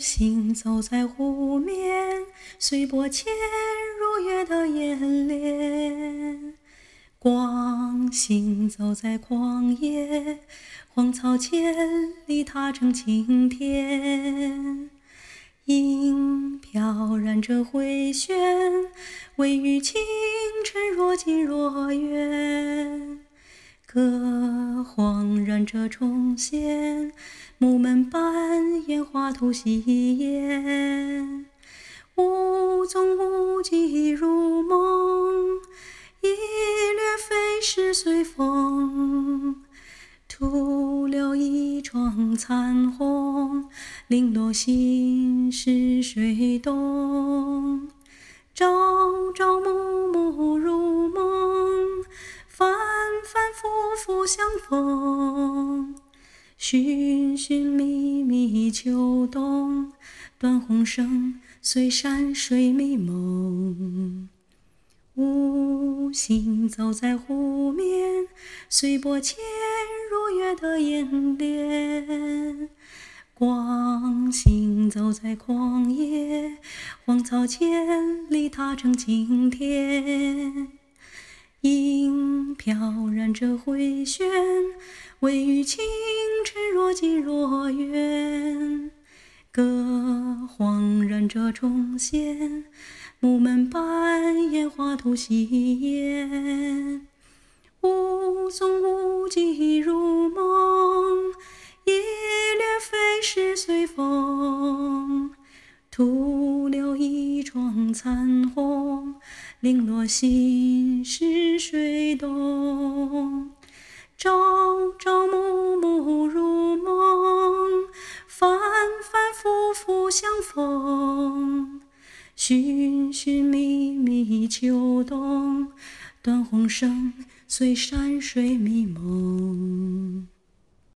行走在湖面，随波潜如月的眼帘。光行走在旷野，荒草千里踏成青天。银飘染着回旋，微雨清晨若近若远。歌恍然着重现，木门半掩画图夕颜。无踪无迹如梦，一掠飞逝随风。徒留一窗残红，零落心事水动。朝朝暮暮如梦，反反复复相逢。寻寻觅觅秋冬，断鸿声随山水迷蒙。无行走在湖面，随波潜如月的眼帘。光行走在旷野，荒草千里踏成青天。银飘染着回旋，微雨清晨若近若远。歌恍然着重现，木门半掩画图夕颜。无踪无迹如梦，一掠飞逝随风。徒留一窗残红，零落心事水动。朝朝暮暮如梦，反反复复相逢。寻寻觅觅秋冬，断鸿声随山水迷蒙。